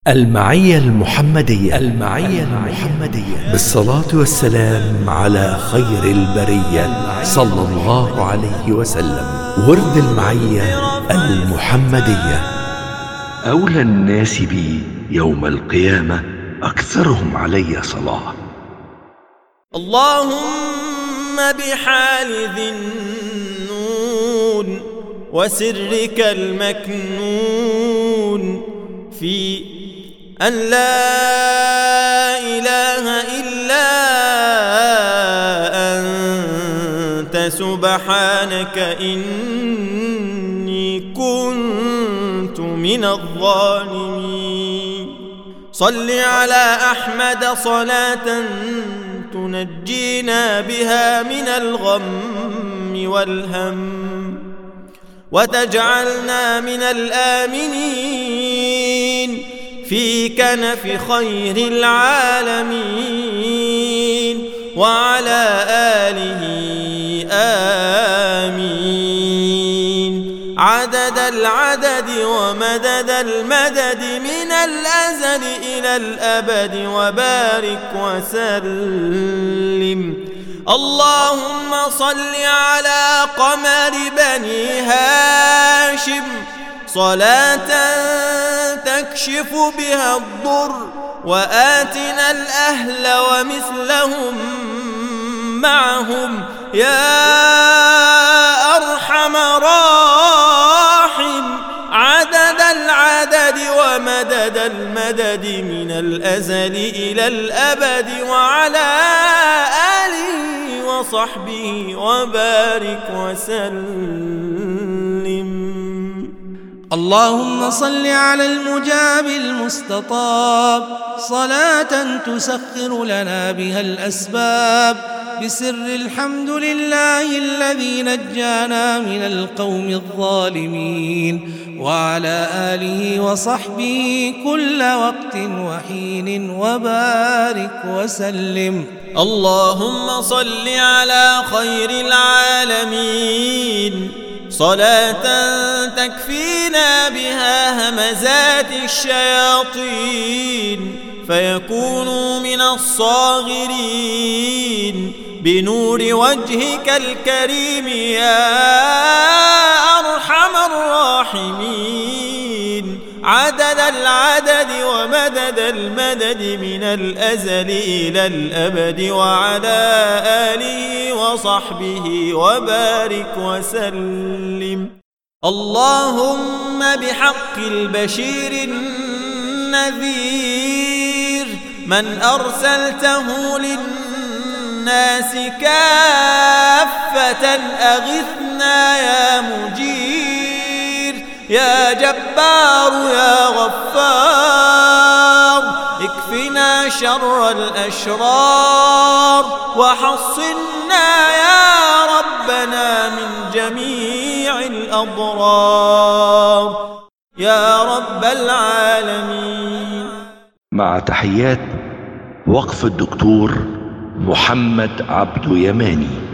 المعية المحمدية بالصلاة والسلام على خير البرية صلى الله عليه وسلم. ورد المعية المحمدية. أولى الناس بي يوم القيامة أكثرهم علي صلاة. اللهم بحال ذي النون وسرك المكنون في أن لا إله إلا أنت سبحانك إني كنت من الظالمين. صل على أحمد صلاة تنجينا بها من الغم والهم وتجعلنا من الآمنين في كنف خير العالمين وعلى آله آمين. عدد العدد ومدد المدد من الأزل إلى الأبد وبارك وسلم. اللهم صل على قمر بني هاشم صلاة تكشف بها الضر وآتنا الأهل ومثلهم معهم يا أرحم راحم. عدد العدد ومدد المدد من الأزل إلى الأبد وعلى آله وصحبه وبارك وسلم. اللهم صل على المجاب المستطاب صلاة تسخر لنا بها الأسباب بسر الحمد لله الذي نجانا من القوم الظالمين وعلى آله وصحبه كل وقت وحين وبارك وسلم. اللهم صل على خير العالمين صلاة تكفينا بها همزات الشياطين فيكونوا من الصاغرين بنور وجهك الكريم يا أرحم الراحمين. عدد العدد ومدد المدد من الأزل إلى الأبد وعلى آله وصحبه وبارك وسلم. اللهم بحق البشير النذير من أرسلته للناس كافة أغثنا يا مجير يا جبار يا غفار. اكفنا شر الأشرار وحصنا يا ربنا من جميع الأضرار يا رب العالمين. مع تحيات وقف الدكتور محمد عبد يماني.